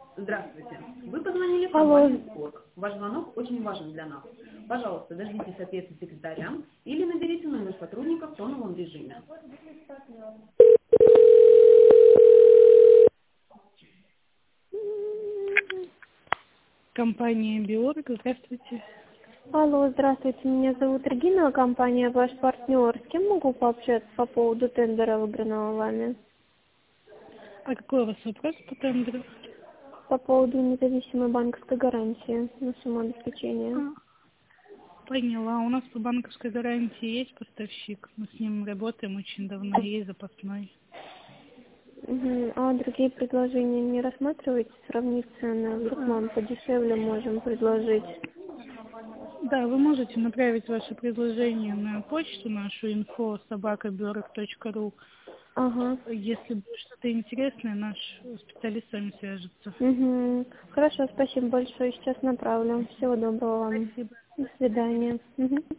Здравствуйте. Вы позвонили в Алло. компанию «Скорк». Ваш звонок очень важен для нас. Пожалуйста, дождитесь ответа секретаря или наберите номер сотрудника в тоновом режиме. Компания «Биорг», здравствуйте. Алло, здравствуйте, меня зовут Регина, компания «Ваш партнер». С кем могу пообщаться по поводу тендера, выигранного вами? А какой у вас вопрос по тендеру? По поводу независимой банковской гарантии на сумму обеспечения. Поняла. У нас по банковской гарантии есть поставщик. Мы с ним работаем очень давно, есть запасной. Угу. А другие предложения не рассматриваете? Сравнить цены. Вдруг мы подешевле можем предложить. Да, вы можете направить ваше предложение на почту нашу info@biorg.ru. Ага. Если будет что-то интересное, наш специалист с вами свяжется. Угу. Хорошо, спасибо большое. Сейчас направлю. Всего доброго вам. Спасибо. До свидания. Мгм.